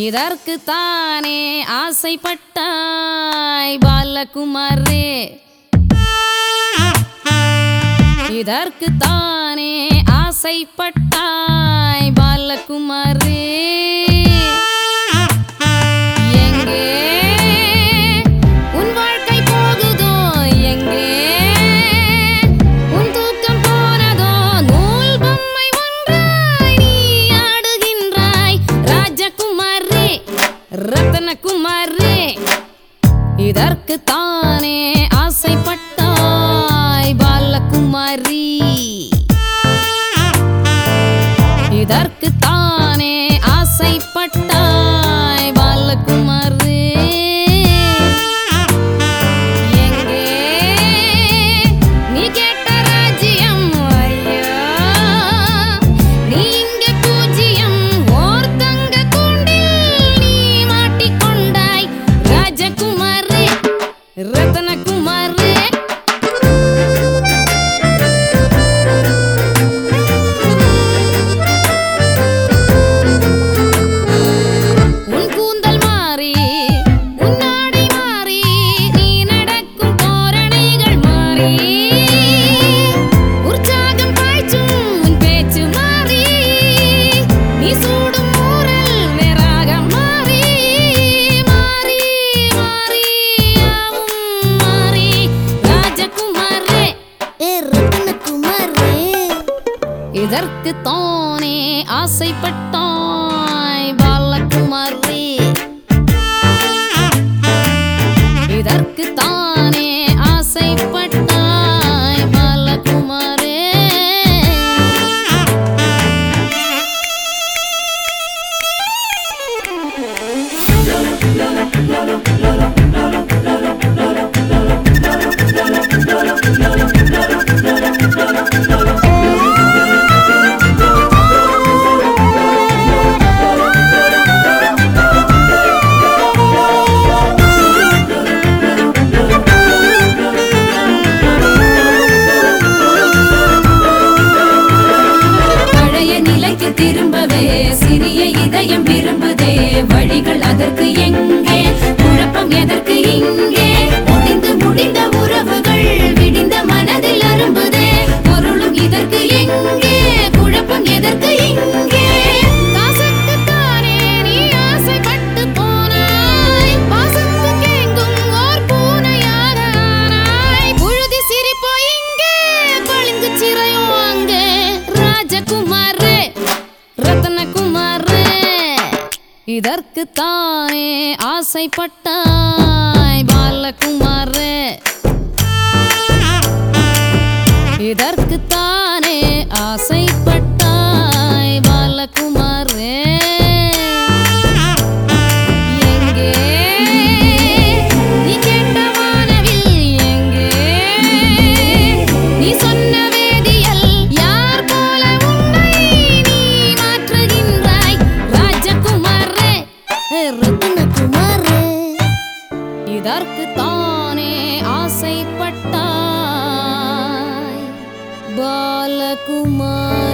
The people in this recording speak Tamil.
இதற்குத்தானே ஆசைப்பட்டாய் பாலகுமாரே, இதற்குத்தானே ஆசைப்பட்டாய் பாலகுமாரே. எங்கே உன் வாழ்க்கை போகுதோ, எங்கே உன் தூக்கம் போனதோ, நூல் பொம்மை ஒன்றாய் நீ ஆடுகின்றாய் ராஜகுமாரே, ரத்னகுமாரே. இதற்குத்தானே ஆசைப்பட்டாய் பாலகுமாரி, இதற்குத்தானே ஆசைப்பட்டாய் பாலகுமாரே. எங்கே நீ கேட்ட ராஜ்யம், ஐயா நீ இங்கே பூஜ்யம். ஓர் தங்க கூண்டில் நீ மாட்டிக்கொண்டாய் ராஜகுமாரே, ரத்னகுமாரே. உன் கூந்தல் மாறி, உன் ஆடை மாறி, நீ நடக்கும் தோரணைகள் மாறி, உற்சாகம் பாய்ச்சும் உன் பேச்சு மாறி, நீ சூடும் ஊரல் வேறாக மாறி, மாறி மாறி யாவும் மாறி ராஜகுமாரே, ரத்னகுமாரே. இதற்குத்தானே ஆசைப்பட்டாய் பாலகுமாரே, இதற்குத்தானே ஆசைப்பட்டாய் பாலகுமாரே. பழைய நிலைக்கு திரும்பவே சிறிய இதயம் விரும்புதே, வழிகள் அதற்கு எங்கே, குழப்பம் எதற்கு இங்கே, முடிந்து முடிந்த உறவுகள் விடிந்த மனதில் அரும்புதே, பொருளும் இதற்கு எங்கே, குழப்பம் எதற்கு இங்கே. காசுக்குத்தானே நீ ஆசைப்பட்டு போனாய், பாசத்துக்கு எங்கும் ஓர் பூனையாக ஆனாய், புழுதி சிரிப்போ இங்கே, பளிங்கு சிறையோ அங்கே ராஜகுமாரே, ரத்னகுமாரே. இதற்குத்தானே ஆசைப்பட்டாய் பாலகுமாரே, இதற்குத்தானே ஆசைப்பட்டாய் பாலகுமாரே. எங்கே நீ கேட்ட வானவில், எங்கே நீ சொன்ன வேதியல், யார் போல உன்னை நீ மாற்றுகின்றாய் ராஜகுமாரே, ரத்னகுமாரே. இதற்குத்தானே ஆசைப்பட்டாய் பாலகுமாரே.